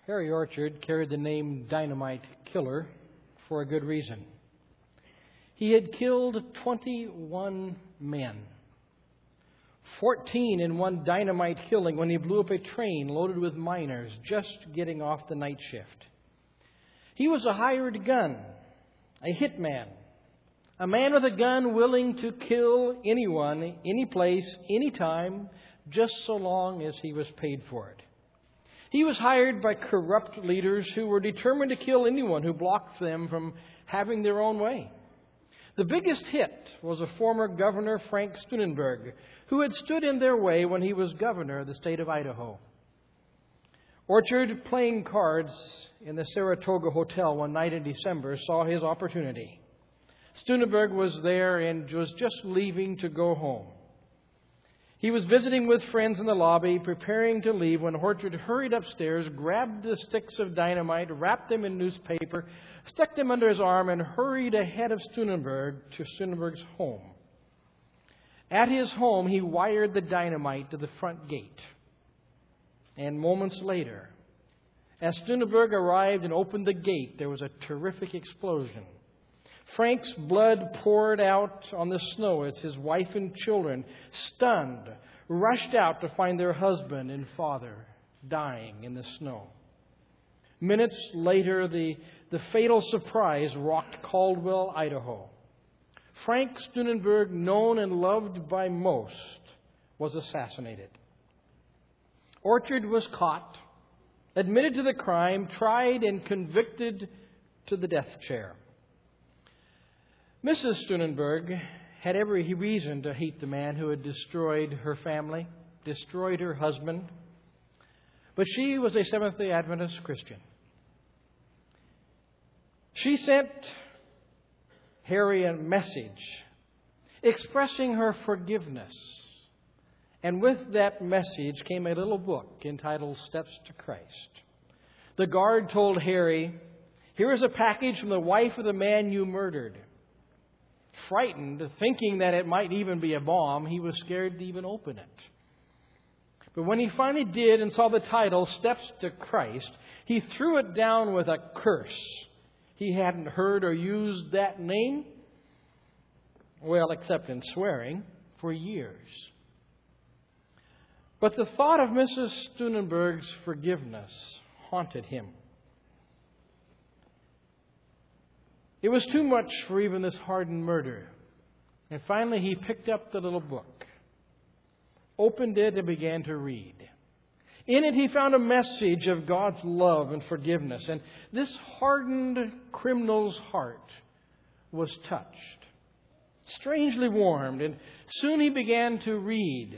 Harry Orchard carried the name Dynamite Killer for a good reason. He had killed 21 men, 14 in one dynamite killing when he blew up a train loaded with miners just getting off the night shift. He was a hired gun, a hitman, a man with a gun willing to kill anyone, any place, anytime, just so long as he was paid for it. He was hired by corrupt leaders who were determined to kill anyone who blocked them from having their own way. The biggest hit was a former governor, Frank Steunenberg, who had stood in their way when he was governor of the state of Idaho. Orchard, playing cards in the Saratoga Hotel one night in December, saw his opportunity. Steunenberg was there and was just leaving to go home. He was visiting with friends in the lobby, preparing to leave, when Orchard hurried upstairs, grabbed the sticks of dynamite, wrapped them in newspaper, stuck them under his arm, and hurried ahead of Steunenberg to Steunenberg's home. At his home, he wired the dynamite to the front gate. And moments later, as Steunenberg arrived and opened the gate, there was a terrific explosion. Frank's blood poured out on the snow as his wife and children, stunned, rushed out to find their husband and father dying in the snow. Minutes later, the fatal surprise rocked Caldwell, Idaho. Frank Steunenberg, known and loved by most, was assassinated. Orchard was caught, admitted to the crime, tried and convicted to the death chair. Mrs. Steunenberg had every reason to hate the man who had destroyed her family, destroyed her husband. But she was a Seventh-day Adventist Christian. She sent Harry a message expressing her forgiveness. And with that message came a little book entitled Steps to Christ. The guard told Harry, "Here is a package from the wife of the man you murdered." Frightened, thinking that it might even be a bomb, he was scared to even open it. But when he finally did and saw the title, Steps to Christ, he threw it down with a curse. He hadn't heard or used that name, well, except in swearing, for years. But the thought of Mrs. Steunenberg's forgiveness haunted him. It was too much for even this hardened murderer. And finally he picked up the little book, opened it, and began to read. In it he found a message of God's love and forgiveness. And this hardened criminal's heart was touched, strangely warmed. And soon he began to read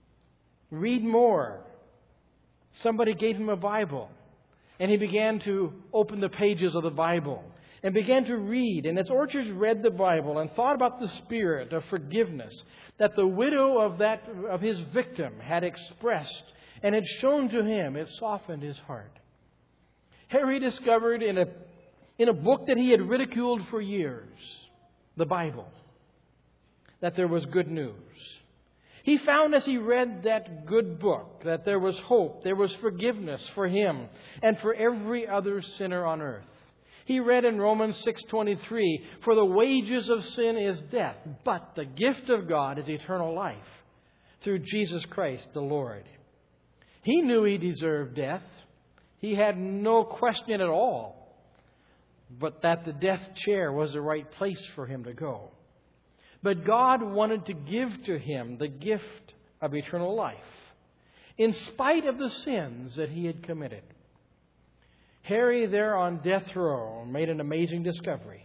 more. Somebody gave him a Bible, and he began to open the pages of the Bible and began to read. And as Orchard read the Bible and thought about the spirit of forgiveness that the widow of his victim had expressed and had shown to him, it softened his heart. Harry discovered in a book that he had ridiculed for years, the Bible, that there was good news. He found as he read that good book that there was hope, there was forgiveness for him and for every other sinner on earth. He read in Romans 6:23, "For the wages of sin is death, but the gift of God is eternal life through Jesus Christ the Lord." He knew he deserved death. He had no question at all, but that the death chair was the right place for him to go. But God wanted to give to him the gift of eternal life, in spite of the sins that he had committed. Harry, there on death row, made an amazing discovery.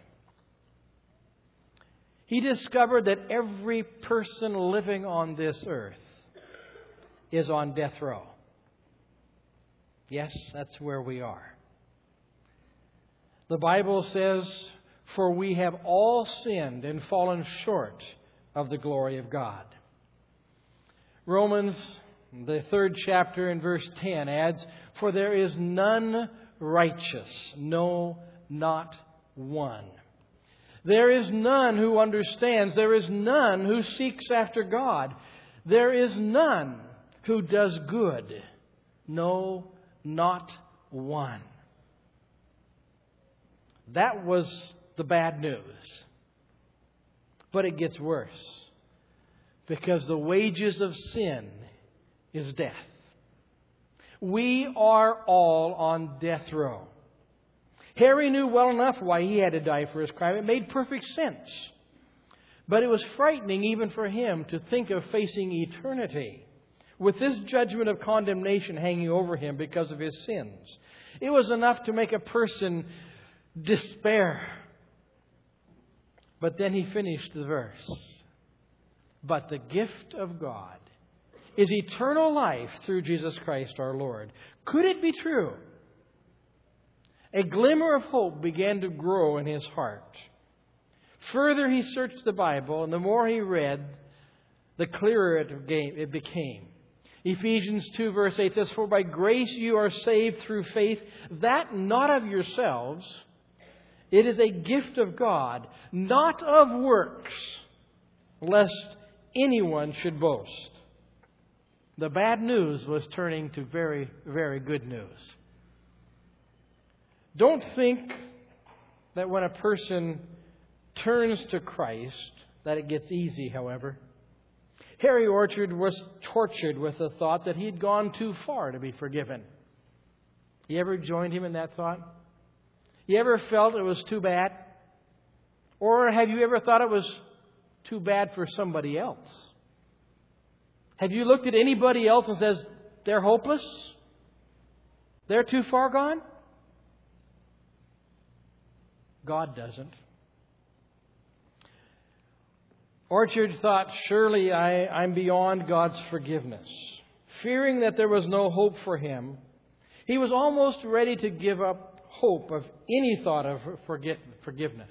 He discovered that every person living on this earth is on death row. Yes, that's where we are. The Bible says, "For we have all sinned and fallen short of the glory of God." Romans, the 3rd chapter and verse 10 adds, "For there is none righteous, no, not one. There is none who understands. There is none who seeks after God. There is none who does good, no, not one. That was the bad news. But it gets worse. Because the wages of sin is death. We are all on death row. Harry knew well enough why he had to die for his crime. It made perfect sense. But it was frightening even for him to think of facing eternity with this judgment of condemnation hanging over him because of his sins. It was enough to make a person despair. But then he finished the verse. But the gift of God is eternal life through Jesus Christ our Lord. Could it be true? A glimmer of hope began to grow in his heart. Further he searched the Bible, and the more he read, the clearer it became. Ephesians 2 verse 8 says, For by grace you are saved through faith, that not of yourselves. It is a gift of God, not of works, lest anyone should boast. The bad news was turning to very, very good news. Don't think that when a person turns to Christ that it gets easy, however. Harry Orchard was tortured with the thought that he'd gone too far to be forgiven. You ever joined him in that thought? You ever felt it was too bad? Or have you ever thought it was too bad for somebody else? Have you looked at anybody else and says, they're hopeless? They're too far gone? God doesn't. Orchard thought, surely I'm beyond God's forgiveness. Fearing that there was no hope for him, he was almost ready to give up hope of any thought of forgiveness.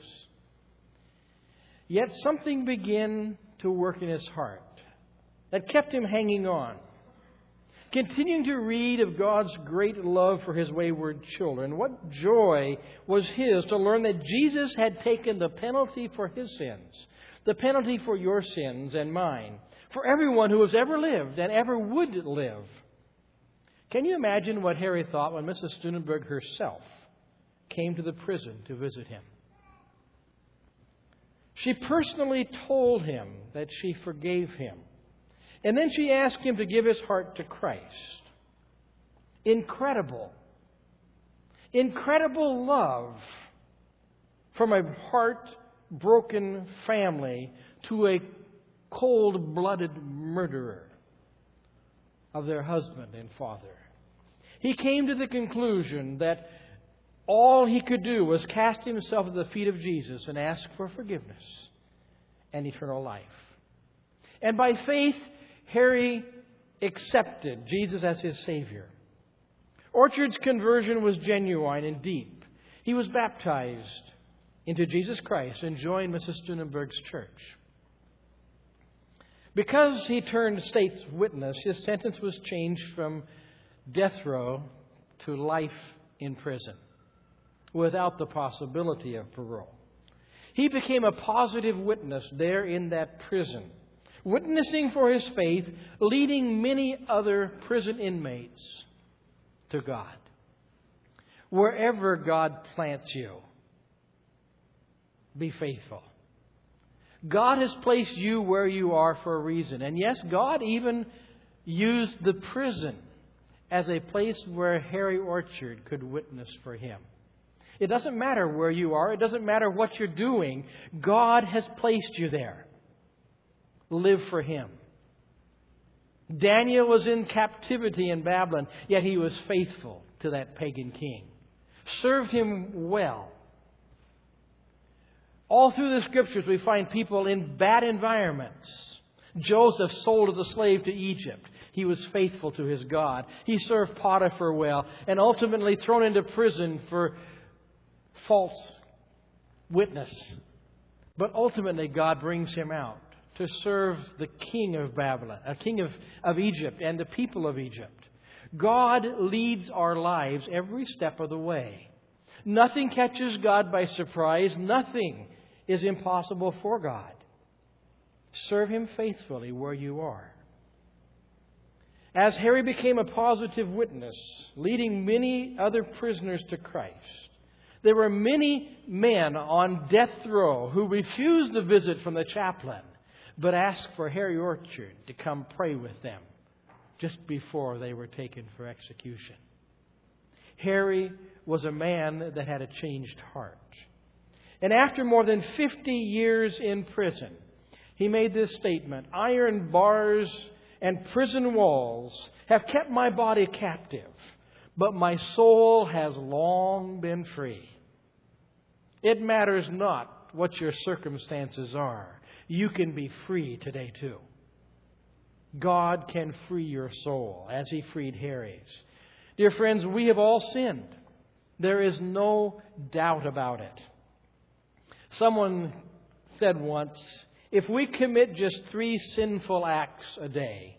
Yet something began to work in his heart that kept him hanging on, continuing to read of God's great love for His wayward children. What joy was his to learn that Jesus had taken the penalty for his sins, the penalty for your sins and mine, for everyone who has ever lived and ever would live. Can you imagine what Harry thought when Mrs. Stuenberg herself came to the prison to visit him? She personally told him that she forgave him. And then she asked him to give his heart to Christ. Incredible. Incredible love from a heartbroken family to a cold-blooded murderer of their husband and father. He came to the conclusion that all he could do was cast himself at the feet of Jesus and ask for forgiveness and eternal life. And by faith, Harry accepted Jesus as his Savior. Orchard's conversion was genuine and deep. He was baptized into Jesus Christ and joined Mrs. Stuenberg's church. Because he turned state's witness, his sentence was changed from death row to life in prison, without the possibility of parole. He became a positive witness there in that prison, witnessing for his faith, leading many other prison inmates to God. Wherever God plants you, be faithful. God has placed you where you are for a reason. And yes, God even used the prison as a place where Harry Orchard could witness for Him. It doesn't matter where you are. It doesn't matter what you're doing. God has placed you there. Live for Him. Daniel was in captivity in Babylon, yet he was faithful to that pagan king. Served him well. All through the Scriptures we find people in bad environments. Joseph sold as a slave to Egypt. He was faithful to his God. He served Potiphar well and ultimately thrown into prison for false witness. But ultimately God brings him out to serve the king of Babylon, a king of Egypt and the people of Egypt. God leads our lives every step of the way. Nothing catches God by surprise. Nothing is impossible for God. Serve Him faithfully where you are. As Harry became a positive witness, leading many other prisoners to Christ, there were many men on death row who refused the visit from the chaplain, but asked for Harry Orchard to come pray with them just before they were taken for execution. Harry was a man that had a changed heart. And after more than 50 years in prison, he made this statement: "Iron bars and prison walls have kept my body captive, but my soul has long been free." It matters not what your circumstances are. You can be free today too. God can free your soul as He freed Harry's. Dear friends, we have all sinned. There is no doubt about it. Someone said once, if we commit just 3 sinful acts a day,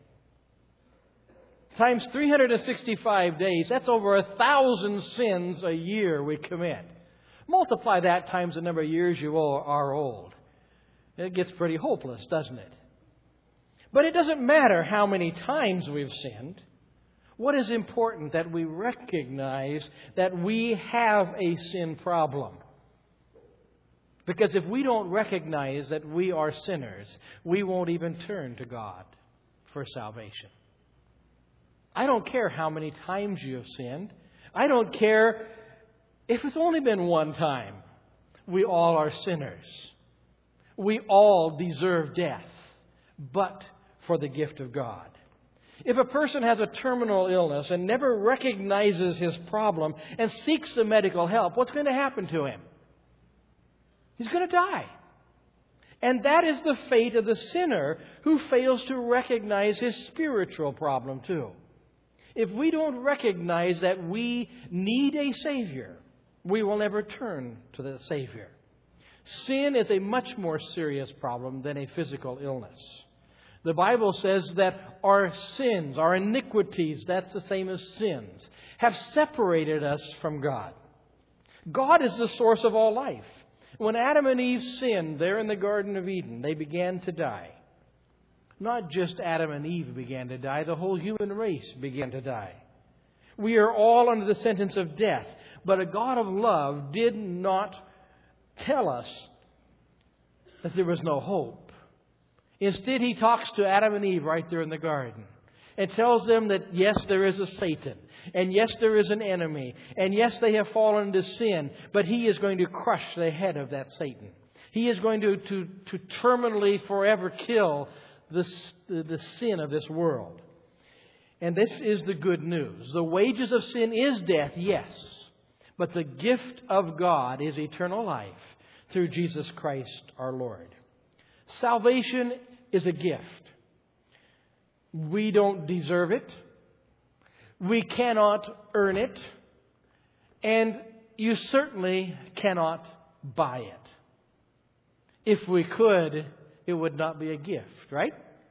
times 365 days, that's over 1,000 sins a year we commit. Multiply that times the number of years you are old. It gets pretty hopeless, doesn't it? But it doesn't matter how many times we've sinned. What is important that we recognize that we have a sin problem. Because if we don't recognize that we are sinners, we won't even turn to God for salvation. I don't care how many times you have sinned. I don't care if it's only been one time. We all are sinners. We all deserve death, but for the gift of God. If a person has a terminal illness and never recognizes his problem and seeks the medical help, what's going to happen to him? He's going to die. And that is the fate of the sinner who fails to recognize his spiritual problem too. If we don't recognize that we need a Savior, we will never turn to the Savior. Sin is a much more serious problem than a physical illness. The Bible says that our sins, our iniquities, that's the same as sins, have separated us from God. God is the source of all life. When Adam and Eve sinned there in the Garden of Eden, they began to die. Not just Adam and Eve began to die, the whole human race began to die. We are all under the sentence of death, but a God of love did not tell us that there was no hope. Instead, He talks to Adam and Eve right there in the garden and tells them that yes, there is a Satan. And yes, there is an enemy. And yes, they have fallen into sin. But He is going to crush the head of that Satan. He is going to terminally forever kill the sin of this world. And this is the good news. The wages of sin is death, yes. But the gift of God is eternal life through Jesus Christ our Lord. Salvation is a gift. We don't deserve it. We cannot earn it. And you certainly cannot buy it. If we could, it would not be a gift, right?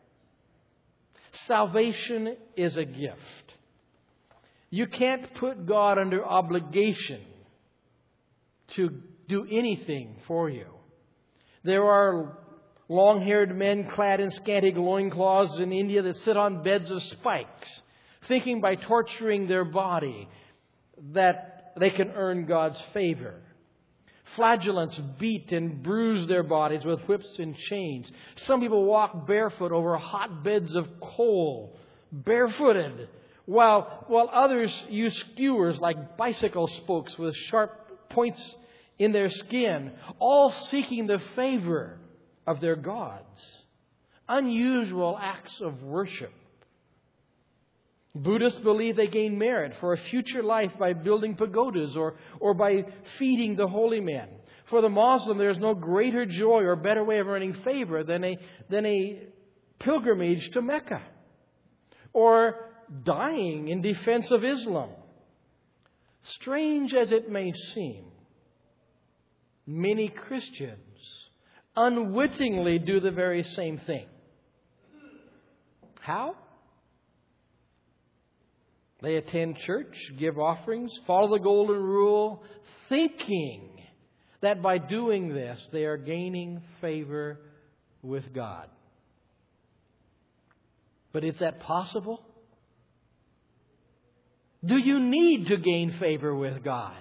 Salvation is a gift. You can't put God under obligation to do anything for you. There are long-haired men clad in scanty loincloths in India that sit on beds of spikes, thinking by torturing their body that they can earn God's favor. Flagellants beat and bruise their bodies with whips and chains. Some people walk barefoot over hot beds of coal, barefooted, while others use skewers like bicycle spokes with sharp points in their skin, all seeking the favor of their gods. Unusual acts of worship. Buddhists believe they gain merit for a future life by building pagodas or by feeding the holy men. For the Muslim, there is no greater joy or better way of earning favor than a pilgrimage to Mecca, or dying in defense of Islam. Strange as it may seem, many Christians unwittingly do the very same thing. How? They attend church, give offerings, follow the golden rule, thinking that by doing this they are gaining favor with God. But is that possible? Do you need to gain favor with God?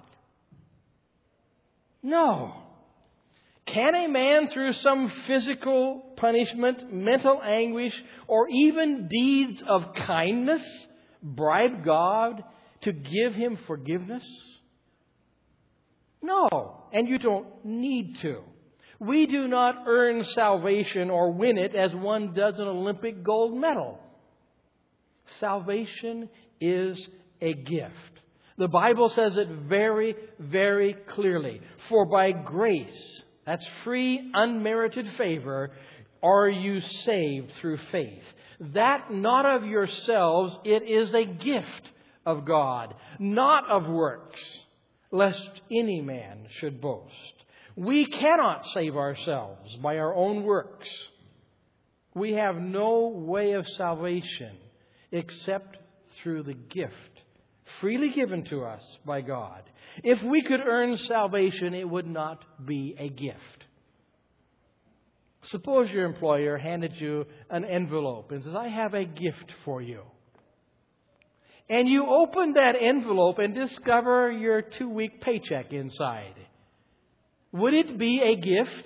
No. Can a man, through some physical punishment, mental anguish, or even deeds of kindness, bribe God to give him forgiveness? No, and you don't need to. We do not earn salvation or win it as one does an Olympic gold medal. Salvation is a gift. The Bible says it very, very clearly. For by grace, that's free, unmerited favor, are you saved through faith. That not of yourselves, it is a gift of God, not of works, lest any man should boast. We cannot save ourselves by our own works. We have no way of salvation except through the gift freely given to us by God. If we could earn salvation, it would not be a gift. Suppose your employer handed you an envelope and says, I have a gift for you. And you open that envelope and discover your 2-week paycheck inside. Would it be a gift?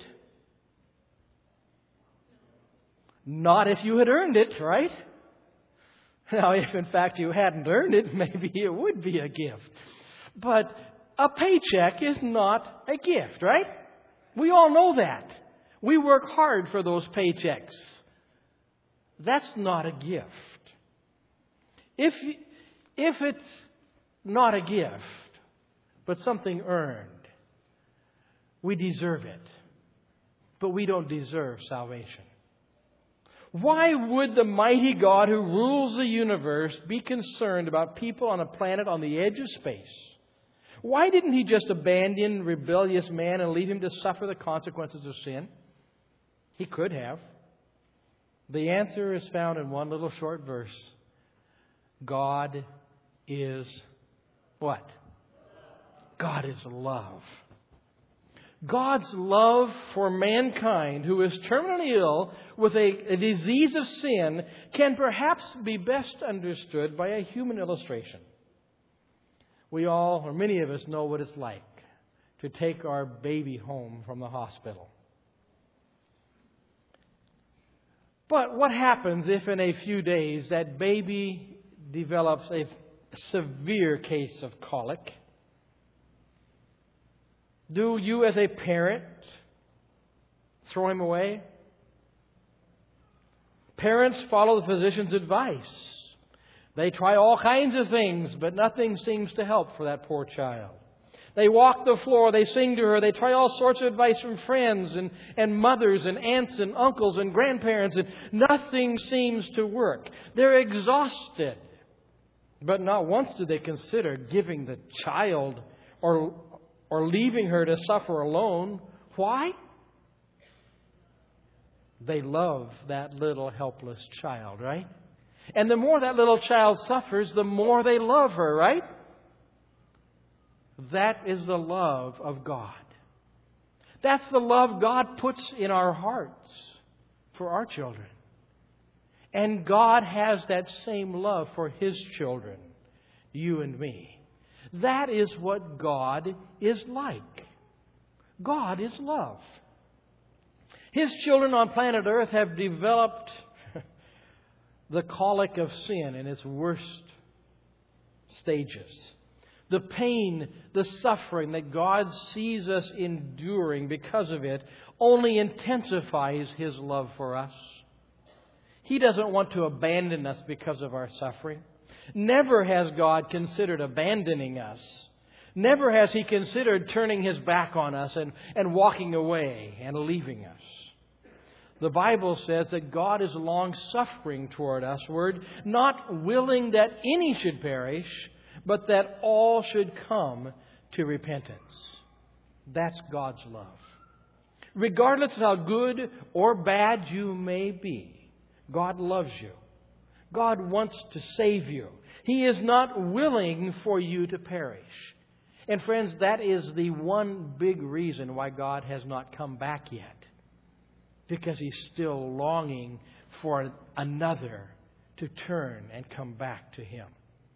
Not if you had earned it, right? Now, if in fact you hadn't earned it, maybe it would be a gift. But a paycheck is not a gift, right? We all know that. We work hard for those paychecks. That's not a gift. If it's not a gift, but something earned, we deserve it. But we don't deserve salvation. Why would the mighty God who rules the universe be concerned about people on a planet on the edge of space? Why didn't He just abandon rebellious man and leave him to suffer the consequences of sin? He could have. The answer is found in one little short verse. God is what? God is love. God's love for mankind who is terminally ill with a disease of sin can perhaps be best understood by a human illustration. We all, or many of us, know what it's like to take our baby home from the hospital. But what happens if in a few days that baby develops a severe case of colic? Do you as a parent throw him away? Parents follow the physician's advice. They try all kinds of things, but nothing seems to help for that poor child. They walk the floor, they sing to her, they try all sorts of advice from friends and mothers and aunts and uncles and grandparents, and nothing seems to work. They're exhausted. But not once do they consider giving the child or leaving her to suffer alone. Why? They love that little helpless child, right? And the more that little child suffers, the more they love her, right? That is the love of God. That's the love God puts in our hearts for our children. And God has that same love for His children, you and me. That is what God is like. God is love. His children on planet Earth have developed the colic of sin in its worst stages. The pain, the suffering that God sees us enduring because of it only intensifies His love for us. He doesn't want to abandon us because of our suffering. Never has God considered abandoning us. Never has He considered turning His back on us and walking away and leaving us. The Bible says that God is long-suffering toward us, not willing that any should perish, but that all should come to repentance. That's God's love. Regardless of how good or bad you may be, God loves you. God wants to save you. He is not willing for you to perish. And friends, that is the one big reason why God has not come back yet. Because He's still longing for another to turn and come back to Him.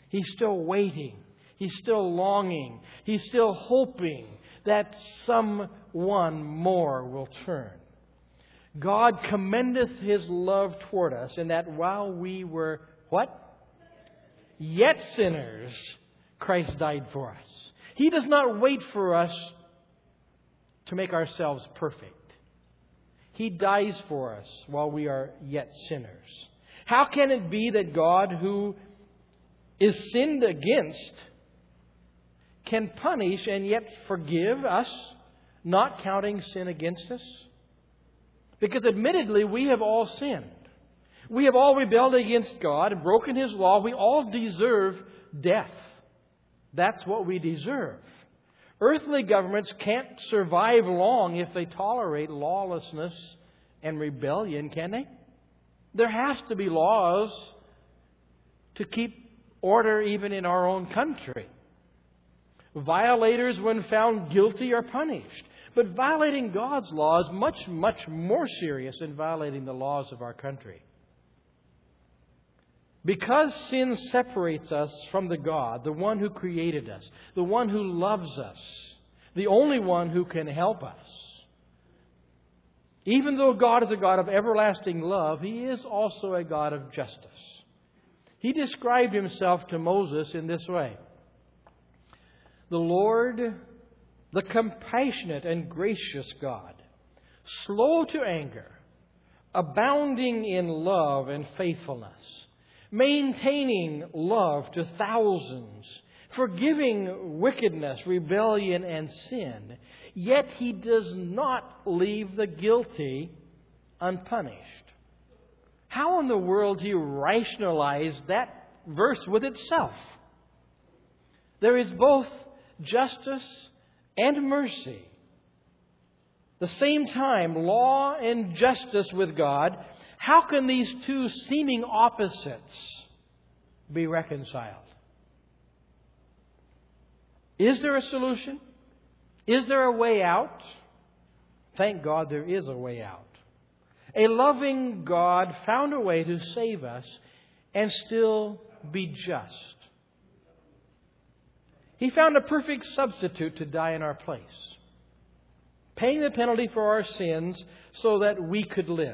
He's still waiting. He's still longing. He's still hoping that someone more will turn. God commendeth His love toward us in that while we were, what? Yet sinners, Christ died for us. He does not wait for us to make ourselves perfect. He dies for us while we are yet sinners. How can it be that God, who is sinned against, can punish and yet forgive us, not counting sin against us? Because admittedly, we have all sinned. We have all rebelled against God and broken His law. We all deserve death. That's what we deserve. Earthly governments can't survive long if they tolerate lawlessness and rebellion, can they? There has to be laws to keep order even in our own country. Violators, when found guilty, are punished. But violating God's law is much, much more serious than violating the laws of our country. Because sin separates us from the God, the one who created us, the one who loves us, the only one who can help us. Even though God is a God of everlasting love, He is also a God of justice. He described Himself to Moses in this way: the Lord, the compassionate and gracious God, slow to anger, abounding in love and faithfulness, maintaining love to thousands, forgiving wickedness, rebellion, and sin. Yet He does not leave the guilty unpunished. How in the world do you rationalize that verse with itself? There is both justice and mercy. The same time, law and justice with God. How can these two seeming opposites be reconciled? Is there a solution? Is there a way out? Thank God there is a way out. A loving God found a way to save us and still be just. He found a perfect substitute to die in our place, paying the penalty for our sins so that we could live.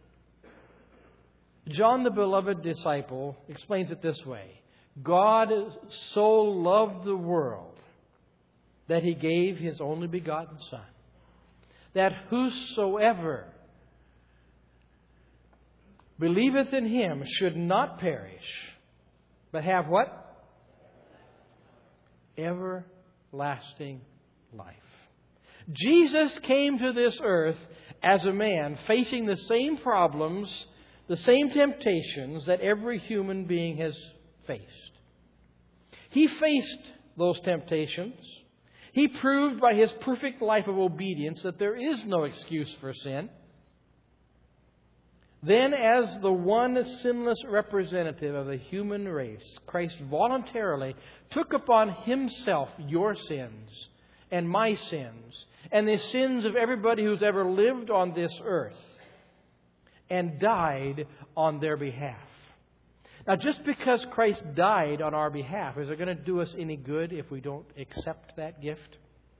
John, the beloved disciple, explains it this way: God so loved the world that He gave His only begotten Son, that whosoever believeth in Him should not perish, but have what? Everlasting life. Jesus came to this earth as a man, facing the same problems, the same temptations that every human being has faced. He faced those temptations. He proved by His perfect life of obedience that there is no excuse for sin. Then, as the one sinless representative of the human race, Christ voluntarily took upon Himself your sins and my sins and the sins of everybody who's ever lived on this earth, and died on their behalf. Now, just because Christ died on our behalf, is it going to do us any good if we don't accept that gift?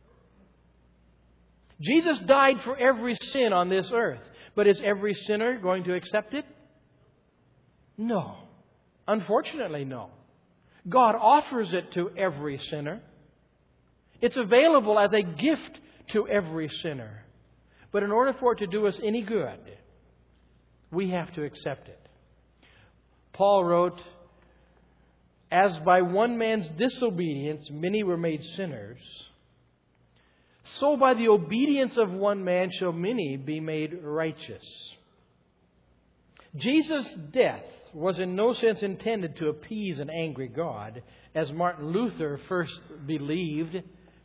Jesus died for every sin on this earth. But is every sinner going to accept it? No. Unfortunately, no. God offers it to every sinner. It's available as a gift to every sinner. But in order for it to do us any good, we have to accept it. Paul wrote, "As by one man's disobedience many were made sinners, so by the obedience of one man shall many be made righteous." Jesus' death was in no sense intended to appease an angry God, as Martin Luther first believed.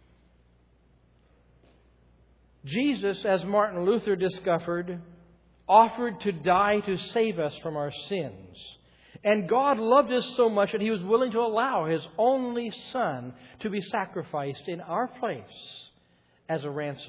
Jesus, as Martin Luther discovered, offered to die to save us from our sins. And God loved us so much that He was willing to allow His only Son to be sacrificed in our place as a ransom.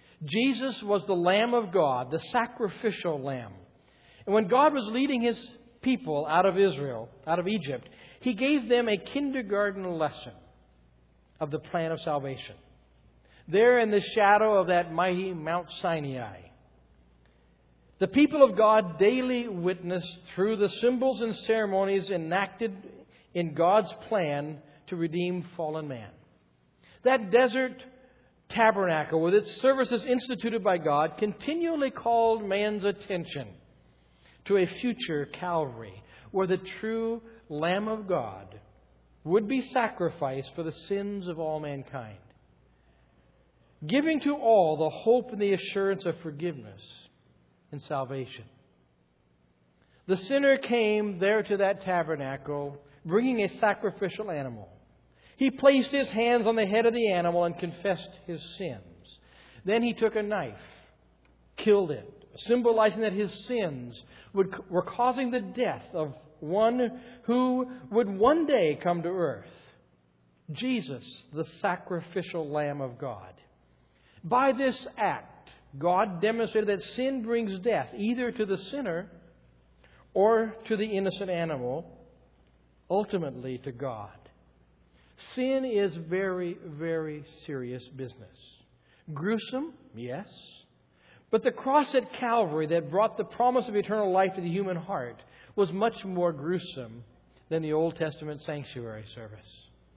Jesus was the Lamb of God, the sacrificial Lamb. And when God was leading His people out of Israel, out of Egypt, He gave them a kindergarten lesson of the plan of salvation. There in the shadow of that mighty Mount Sinai, the people of God daily witnessed through the symbols and ceremonies enacted in God's plan to redeem fallen man. That desert tabernacle, with its services instituted by God, continually called man's attention to a future Calvary, where the true Lamb of God would be sacrificed for the sins of all mankind, giving to all the hope and the assurance of forgiveness and salvation. The sinner came there to that tabernacle, bringing a sacrificial animal. He placed his hands on the head of the animal and confessed his sins. Then he took a knife, killed it, symbolizing that his sins were causing the death of one who would one day come to earth. Jesus, the sacrificial Lamb of God. By this act, God demonstrated that sin brings death either to the sinner or to the innocent animal, ultimately to God. Sin is very, very serious business. Gruesome, yes. But the cross at Calvary that brought the promise of eternal life to the human heart was much more gruesome than the Old Testament sanctuary service.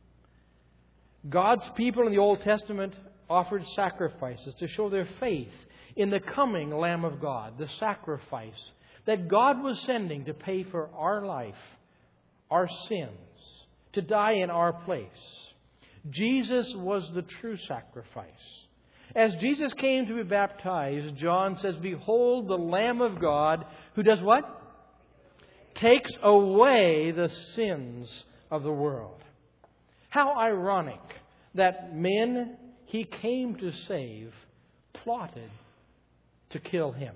God's people in the Old Testament offered sacrifices to show their faith in the coming Lamb of God, the sacrifice that God was sending to pay for our life, our sins, to die in our place. Jesus was the true sacrifice. As Jesus came to be baptized, John says, "Behold the Lamb of God who does what? Takes away the sins of the world." How ironic that men He came to save plotted to kill Him.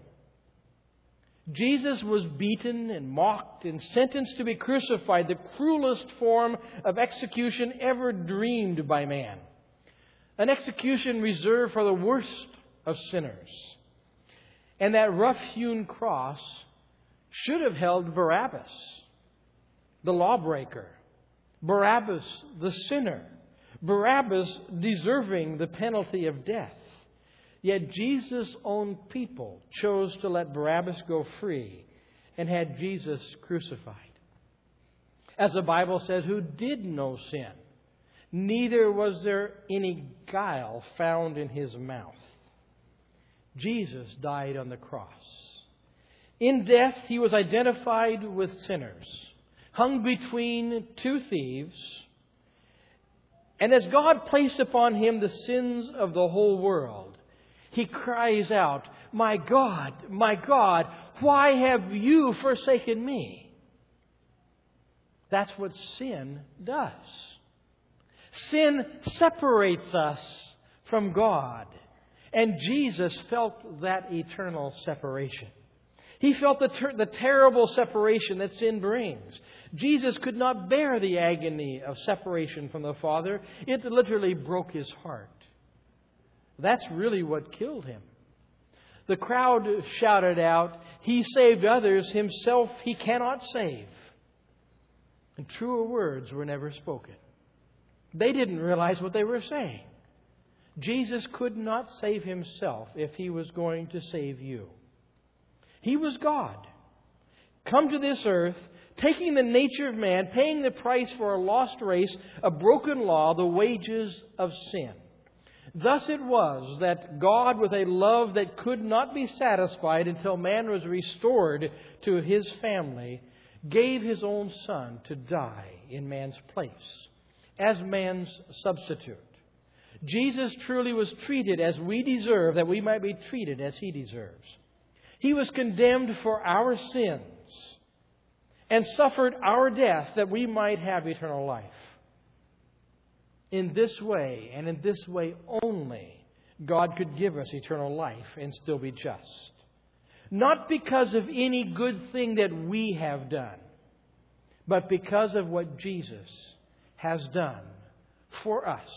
Jesus was beaten and mocked and sentenced to be crucified, the cruelest form of execution ever dreamed by man. An execution reserved for the worst of sinners. And that rough-hewn cross should have held Barabbas, the lawbreaker. Barabbas, the sinner. Barabbas deserving the penalty of death. Yet Jesus' own people chose to let Barabbas go free and had Jesus crucified. As the Bible says, who did no sin, neither was there any guile found in His mouth. Jesus died on the cross. In death, He was identified with sinners, hung between two thieves. And as God placed upon Him the sins of the whole world, He cries out, my God, why have you forsaken me?" That's what sin does. Sin separates us from God. And Jesus felt that eternal separation. He felt the terrible separation that sin brings. Jesus could not bear the agony of separation from the Father. It literally broke His heart. That's really what killed Him. The crowd shouted out, "He saved others, Himself He cannot save." And truer words were never spoken. They didn't realize what they were saying. Jesus could not save Himself if He was going to save you. He was God, come to this earth, taking the nature of man, paying the price for a lost race, a broken law, the wages of sin. Thus it was that God, with a love that could not be satisfied until man was restored to His family, gave His own Son to die in man's place, as man's substitute. Jesus truly was treated as we deserve, that we might be treated as He deserves. He was condemned for our sins and suffered our death that we might have eternal life. In this way, and in this way only, God could give us eternal life and still be just. Not because of any good thing that we have done, but because of what Jesus has done for us.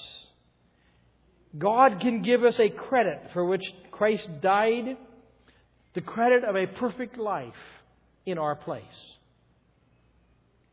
God can give us a credit for which Christ died, the credit of a perfect life in our place.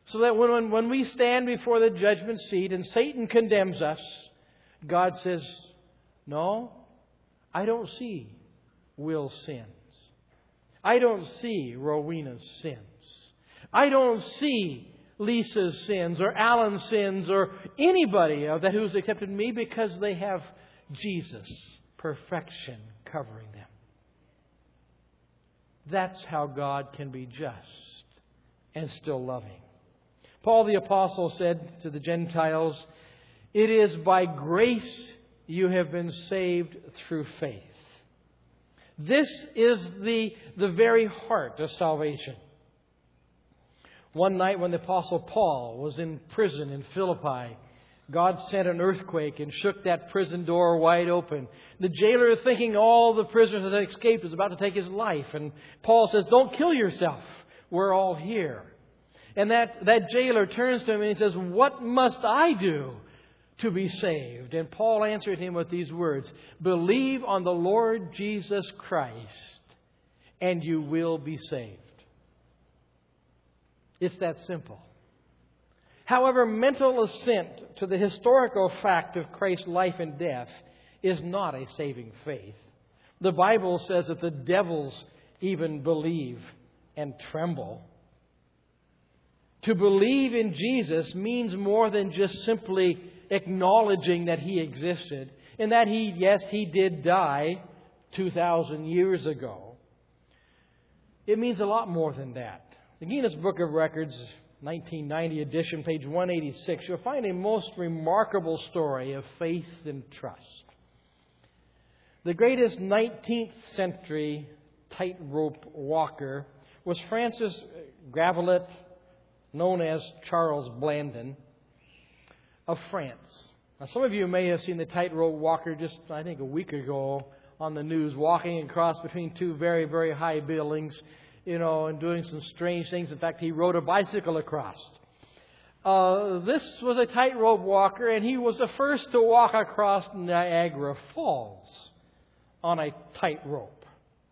So that when we stand before the judgment seat and Satan condemns us, God says, no, I don't see Will's sins. I don't see Rowena's sins. I don't see Lisa's sins or Alan's sins or anybody that who's accepted me, because they have Jesus' perfection covering them. That's how God can be just and still loving. Paul the Apostle said to the Gentiles, "It is by grace you have been saved through faith." This is the very heart of salvation. One night when the Apostle Paul was in prison in Philippi, God sent an earthquake and shook that prison door wide open. The jailer, thinking all the prisoners had escaped, was about to take his life. And Paul says, "Don't kill yourself. We're all here." And that jailer turns to him and he says, "What must I do to be saved?" And Paul answered him with these words, "Believe on the Lord Jesus Christ, and you will be saved." It's that simple. However, mental assent to the historical fact of Christ's life and death is not a saving faith. The Bible says that the devils even believe and tremble. To believe in Jesus means more than just simply acknowledging that He existed and that He did die 2,000 years ago. It means a lot more than that. The Guinness Book of Records, 1990 edition, page 186, you'll find a most remarkable story of faith and trust. The greatest 19th century tightrope walker was Francis Gravelet, known as Charles Blandon, of France. Now, some of you may have seen the tightrope walker just, I think, a week ago on the news, walking across between two very, very high buildings, and doing some strange things. In fact, he rode a bicycle across. This was a tightrope walker, and he was the first to walk across Niagara Falls on a tightrope,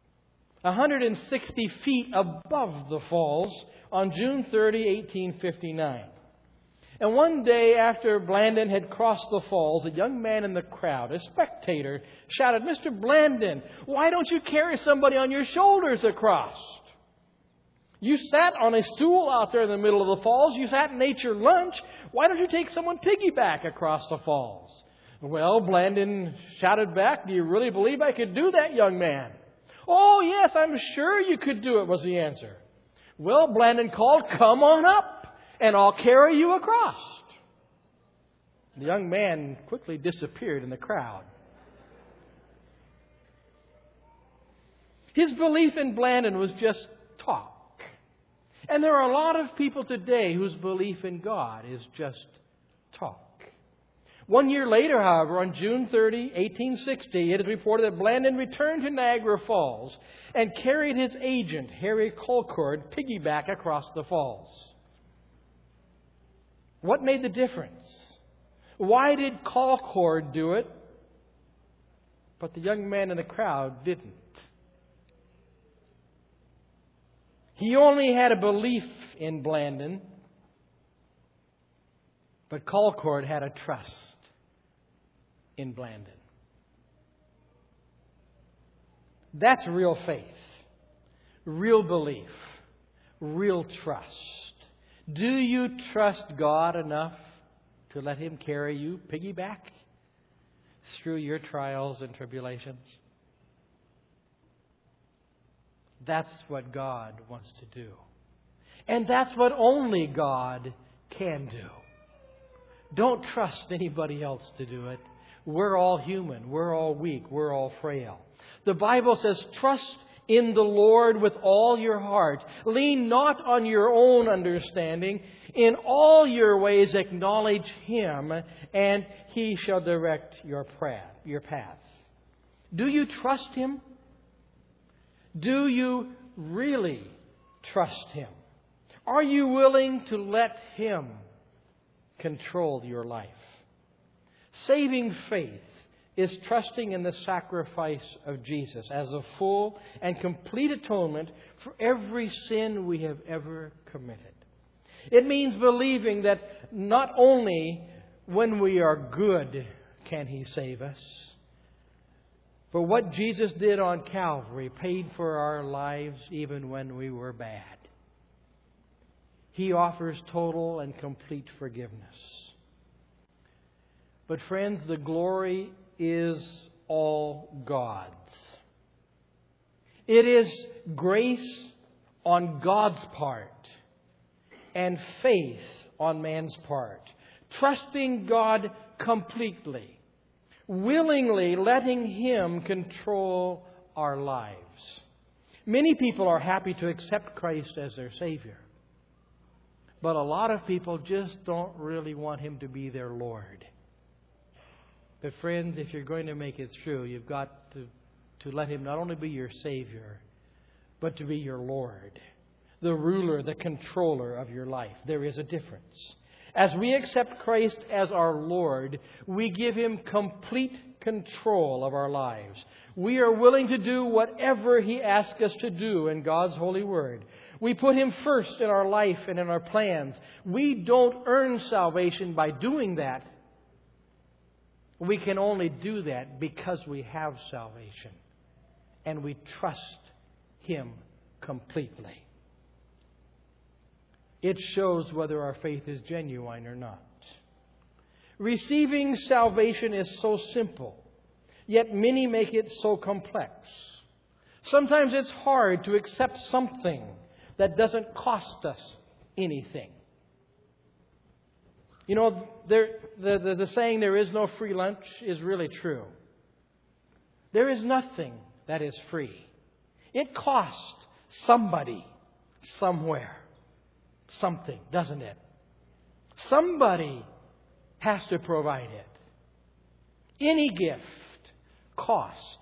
160 feet above the falls, on June 30, 1859. And one day after Blandon had crossed the falls, a young man in the crowd, a spectator, shouted, "Mr. Blandon, why don't you carry somebody on your shoulders across? You sat on a stool out there in the middle of the falls. You sat and ate your lunch. Why don't you take someone piggyback across the falls?" Well, Blandon shouted back, "Do you really believe I could do that, young man?" "Oh, yes, I'm sure you could do it," was the answer. Well, Blandon called, "Come on up, and I'll carry you across." The young man quickly disappeared in the crowd. His belief in Blandon was just talk. And there are a lot of people today whose belief in God is just talk. 1 year later, however, on June 30, 1860, it is reported that Blandon returned to Niagara Falls and carried his agent, Harry Colcord, piggyback across the falls. What made the difference? Why did Colcord do it, but the young man in the crowd didn't? He only had a belief in Blandon, but Colcord had a trust in Blandon. That's real faith, real belief, real trust. Do you trust God enough to let Him carry you piggyback through your trials and tribulations? That's what God wants to do. And that's what only God can do. Don't trust anybody else to do it. We're all human. We're all weak. We're all frail. The Bible says, "Trust in the Lord with all your heart. Lean not on your own understanding. In all your ways acknowledge Him, and He shall direct your paths." Do you trust Him? Do you really trust Him? Are you willing to let Him control your life? Saving faith is trusting in the sacrifice of Jesus as a full and complete atonement for every sin we have ever committed. It means believing that not only when we are good can He save us, but what Jesus did on Calvary paid for our lives even when we were bad. He offers total and complete forgiveness. But friends, the glory is all God's. It is grace on God's part and faith on man's part. Trusting God completely. Willingly letting Him control our lives. Many people are happy to accept Christ as their Savior. But a lot of people just don't really want Him to be their Lord. But friends, if you're going to make it through, you've got to let Him not only be your Savior, but to be your Lord. The ruler, the controller of your life. There is a difference. As we accept Christ as our Lord, we give Him complete control of our lives. We are willing to do whatever He asks us to do in God's holy word. We put Him first in our life and in our plans. We don't earn salvation by doing that. We can only do that because we have salvation. And we trust Him completely. It shows whether our faith is genuine or not. Receiving salvation is so simple, yet many make it so complex. Sometimes it's hard to accept something that doesn't cost us anything. You know, the saying, there is no free lunch, is really true. There is nothing that is free. It costs somebody, somewhere, something, doesn't it? Somebody has to provide it. Any gift cost.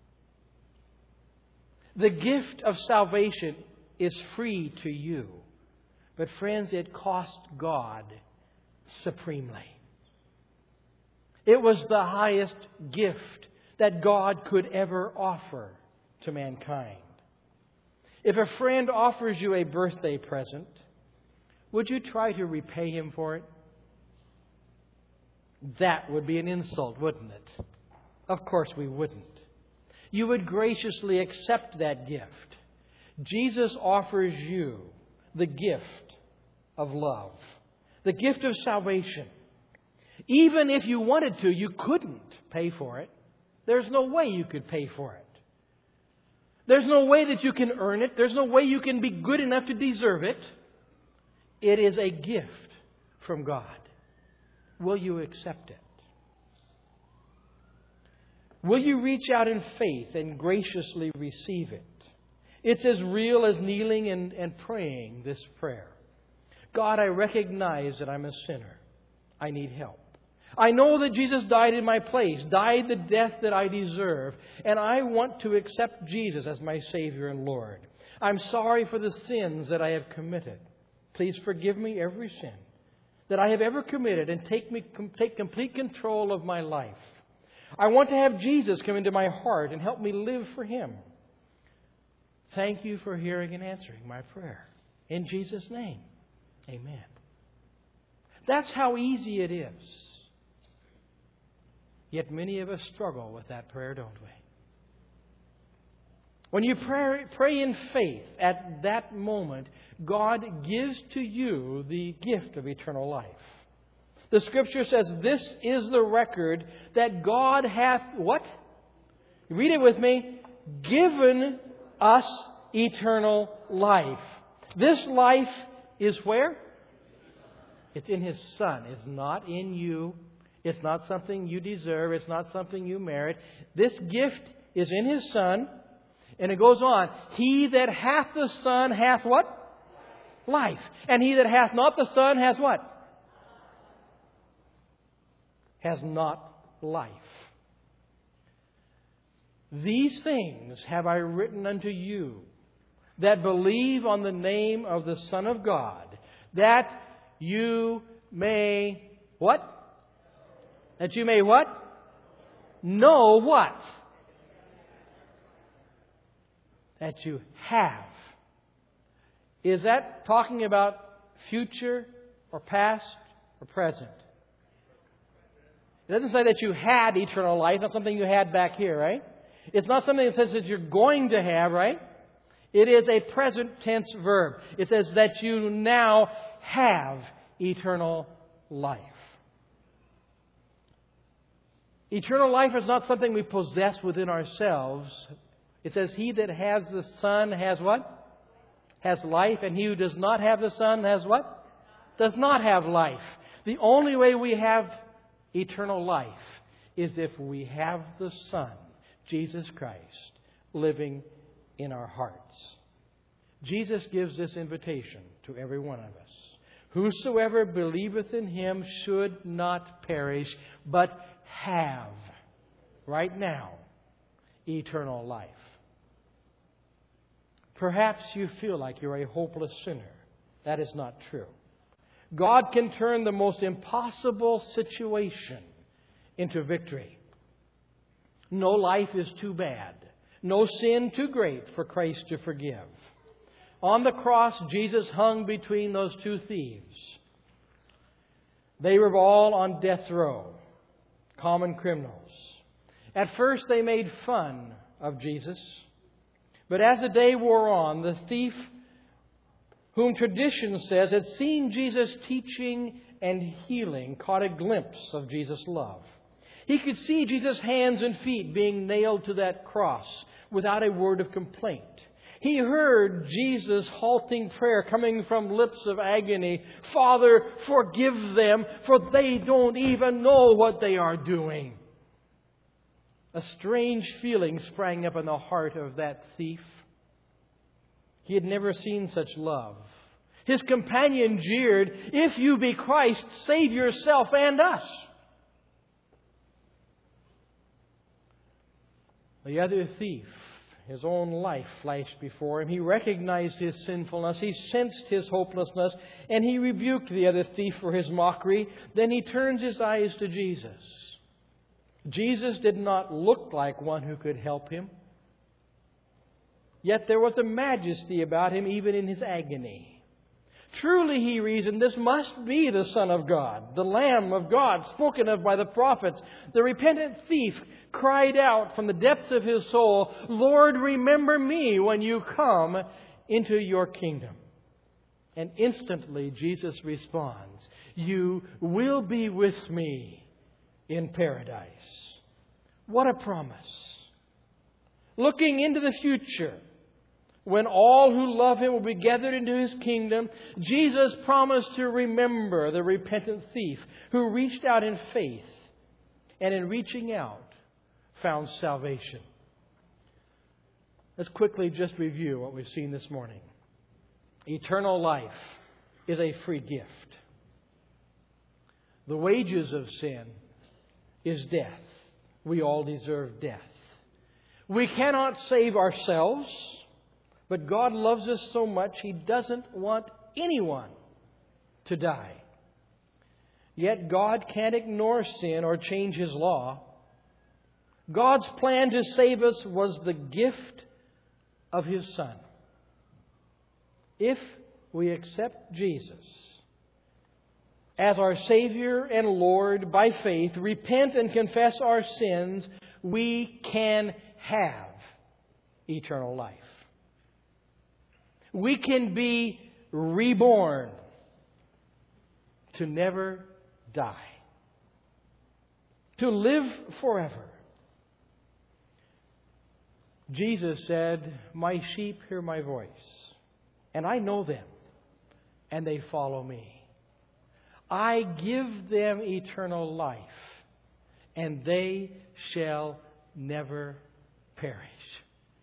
The gift of salvation is free to you. But friends, it cost God supremely. It was the highest gift that God could ever offer to mankind. If a friend offers you a birthday present, would you try to repay him for it? That would be an insult, wouldn't it? Of course we wouldn't. You would graciously accept that gift. Jesus offers you the gift of love, the gift of salvation. Even if you wanted to, you couldn't pay for it. There's no way you could pay for it. There's no way that you can earn it. There's no way you can be good enough to deserve it. It is a gift from God. Will you accept it? Will you reach out in faith and graciously receive it? It's as real as kneeling and praying this prayer. God, I recognize that I'm a sinner. I need help. I know that Jesus died in my place, died the death that I deserve, and I want to accept Jesus as my Savior and Lord. I'm sorry for the sins that I have committed. Please forgive me every sin that I have ever committed and take complete control of my life. I want to have Jesus come into my heart and help me live for Him. Thank you for hearing and answering my prayer. In Jesus' name, amen. That's how easy it is. Yet many of us struggle with that prayer, don't we? When you pray in faith, at that moment, God gives to you the gift of eternal life. The Scripture says, this is the record that God hath, what? Read it with me. Given us eternal life. This life is where? It's in His Son. It's not in you. It's not something you deserve. It's not something you merit. This gift is in His Son. And it goes on. He that hath the Son hath what? Life. And he that hath not the Son has what? Has not life. These things have I written unto you that believe on the name of the Son of God, that you may what? That you may what? Know what? That you have. Is that talking about future or past or present. It doesn't say that you had eternal life. It's not something you had back here, right? It's not something that says that you're going to have, right? It is a present tense verb. It says that you now have eternal life. Eternal life is not something we possess within ourselves. It says, he that has the Son has what? Has life. And he who does not have the Son has what? Does not have life. The only way we have eternal life is if we have the Son, Jesus Christ, living in our hearts. Jesus gives this invitation to every one of us. Whosoever believeth in Him should not perish, but have, right now, eternal life. Perhaps you feel like you're a hopeless sinner. That is not true. God can turn the most impossible situation into victory. No life is too bad. No sin too great for Christ to forgive. On the cross, Jesus hung between those two thieves. They were all on death row, common criminals. At first, they made fun of Jesus. But as the day wore on, the thief, whom tradition says had seen Jesus teaching and healing, caught a glimpse of Jesus' love. He could see Jesus' hands and feet being nailed to that cross without a word of complaint. He heard Jesus' halting prayer coming from lips of agony. Father, forgive them, for they don't even know what they are doing. A strange feeling sprang up in the heart of that thief. He had never seen such love. His companion jeered, "If you be Christ, save yourself and us." The other thief, his own life flashed before him. He recognized his sinfulness. He sensed his hopelessness. And he rebuked the other thief for his mockery. Then he turns his eyes to Jesus. Jesus did not look like one who could help him. Yet there was a majesty about him even in his agony. Truly, he reasoned, this must be the Son of God, the Lamb of God, spoken of by the prophets. The repentant thief cried out from the depths of his soul, "Lord, remember me when you come into your kingdom." And instantly Jesus responds, "You will be with me in paradise." What a promise. Looking into the future, when all who love Him will be gathered into His kingdom, Jesus promised to remember the repentant thief who reached out in faith, and in reaching out, found salvation. Let's quickly just review what we've seen this morning. Eternal life is a free gift. The wages of sin is death. We all deserve death. We cannot save ourselves, but God loves us so much He doesn't want anyone to die. Yet God can't ignore sin or change His law. God's plan to save us was the gift of His Son. If we accept Jesus as our Savior and Lord by faith, repent and confess our sins, we can have eternal life. We can be reborn to never die, to live forever. Jesus said, "My sheep hear my voice, and I know them, and they follow me. I give them eternal life, and they shall never perish."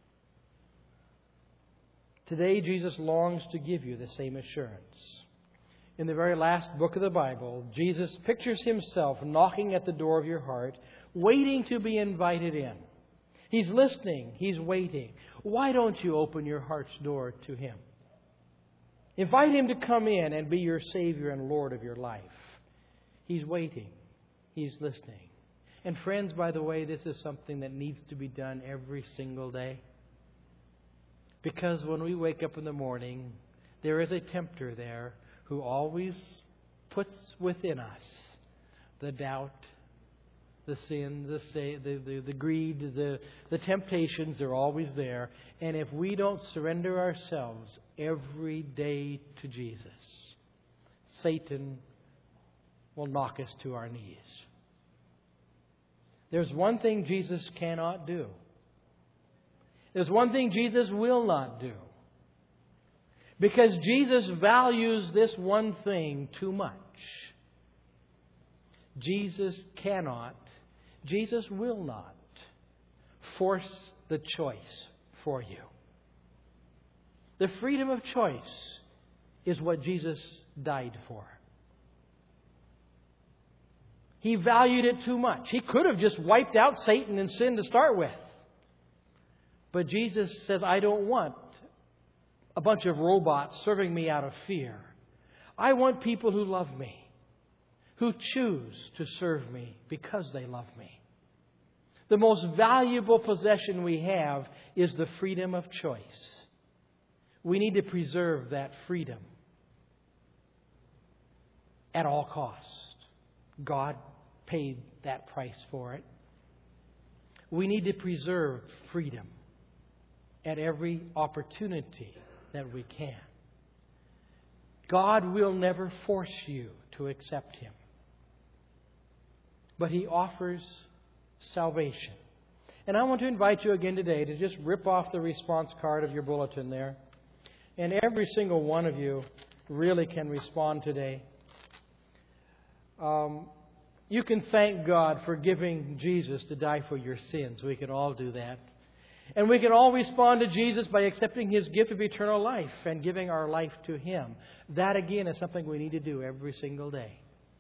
Today, Jesus longs to give you the same assurance. In the very last book of the Bible, Jesus pictures Himself knocking at the door of your heart, waiting to be invited in. He's listening. He's waiting. Why don't you open your heart's door to Him? Invite Him to come in and be your Savior and Lord of your life. He's waiting. He's listening. And friends, by the way, this is something that needs to be done every single day. Because when we wake up in the morning, there is a tempter there who always puts within us the doubt, the sin, the greed, the temptations. They're always there. And if we don't surrender ourselves every day to Jesus, Satan will knock us to our knees. There's one thing Jesus cannot do. There's one thing Jesus will not do. Because Jesus values this one thing too much. Jesus cannot, Jesus will not force the choice for you. The freedom of choice is what Jesus died for. He valued it too much. He could have just wiped out Satan and sin to start with. But Jesus says, I don't want a bunch of robots serving me out of fear. I want people who love me, who choose to serve me because they love me. The most valuable possession we have is the freedom of choice. We need to preserve that freedom at all cost. God paid that price for it. We need to preserve freedom at every opportunity that we can. God will never force you to accept Him. But He offers salvation. And I want to invite you again today to just rip off the response card of your bulletin there. And every single one of you really can respond today. You can thank God for giving Jesus to die for your sins. We can all do that. And we can all respond to Jesus by accepting His gift of eternal life and giving our life to Him. That, again, is something we need to do every single day.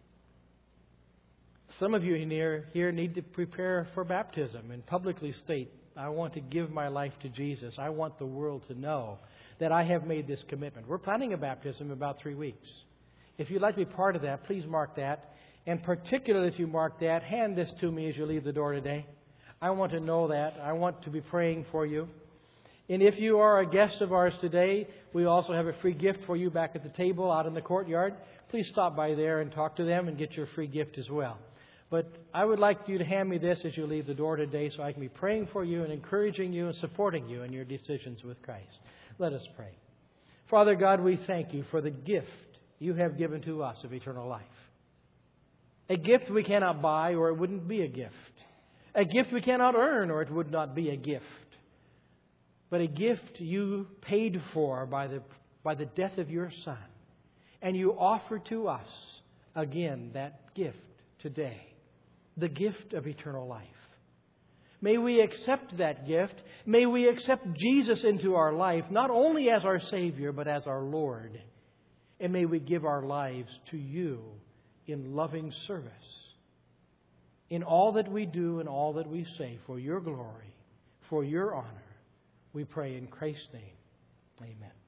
Some of you here need to prepare for baptism and publicly state, I want to give my life to Jesus. I want the world to know that I have made this commitment. We're planning a baptism in about 3 weeks. If you'd like to be part of that, please mark that. And particularly if you mark that, hand this to me as you leave the door today. I want to know that. I want to be praying for you. And if you are a guest of ours today, we also have a free gift for you back at the table out in the courtyard. Please stop by there and talk to them and get your free gift as well. But I would like you to hand me this as you leave the door today so I can be praying for you and encouraging you and supporting you in your decisions with Christ. Let us pray. Father God, we thank you for the gift you have given to us of eternal life. A gift we cannot buy or it wouldn't be a gift. A gift we cannot earn or it would not be a gift. But a gift you paid for by the death of your Son. And you offer to us again that gift today. The gift of eternal life. May we accept that gift. May we accept Jesus into our life, not only as our Savior, but as our Lord. And may we give our lives to you in loving service. In all that we do and all that we say, for your glory, for your honor, we pray in Christ's name. Amen.